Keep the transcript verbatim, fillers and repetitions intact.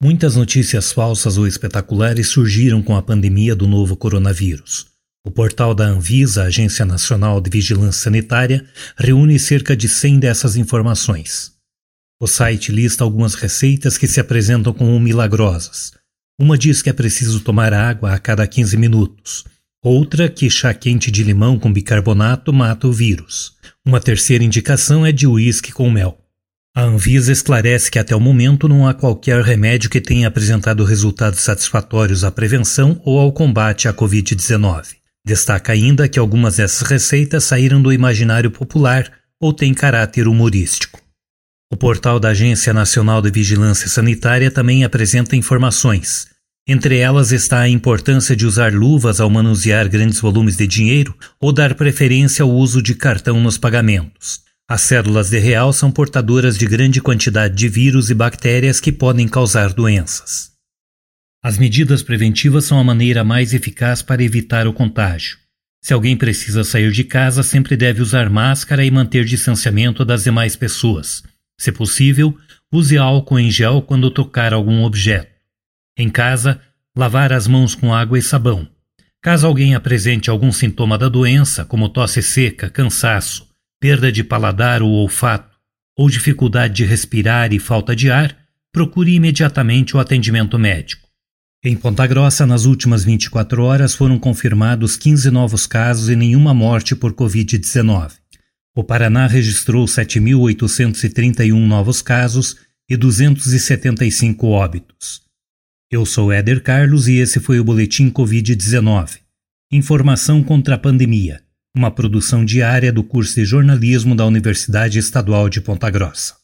Muitas notícias falsas ou espetaculares surgiram com a pandemia do novo coronavírus. O portal da Anvisa, Agência Nacional de Vigilância Sanitária, reúne cerca de cem dessas informações. O site lista algumas receitas que se apresentam como milagrosas. Uma diz que é preciso tomar água a cada quinze minutos. Outra que chá quente de limão com bicarbonato mata o vírus. Uma terceira indicação é de uísque com mel. A Anvisa esclarece que até o momento não há qualquer remédio que tenha apresentado resultados satisfatórios à prevenção ou ao combate à covid dezenove. Destaca ainda que algumas dessas receitas saíram do imaginário popular ou têm caráter humorístico. O portal da Agência Nacional de Vigilância Sanitária também apresenta informações. Entre elas está a importância de usar luvas ao manusear grandes volumes de dinheiro ou dar preferência ao uso de cartão nos pagamentos. As células de real são portadoras de grande quantidade de vírus e bactérias que podem causar doenças. As medidas preventivas são a maneira mais eficaz para evitar o contágio. Se alguém precisa sair de casa, sempre deve usar máscara e manter distanciamento das demais pessoas. Se possível, use álcool em gel quando tocar algum objeto. Em casa, lavar as mãos com água e sabão. Caso alguém apresente algum sintoma da doença, como tosse seca, cansaço, perda de paladar ou olfato, ou dificuldade de respirar e falta de ar, procure imediatamente o atendimento médico. Em Ponta Grossa, nas últimas vinte e quatro horas, foram confirmados quinze novos casos e nenhuma morte por covid dezenove. O Paraná registrou sete mil oitocentos e trinta e um novos casos e duzentos e setenta e cinco óbitos. Eu sou Éder Carlos e esse foi o Boletim covid dezenove. Informação contra a pandemia. Uma produção diária do curso de jornalismo da Universidade Estadual de Ponta Grossa.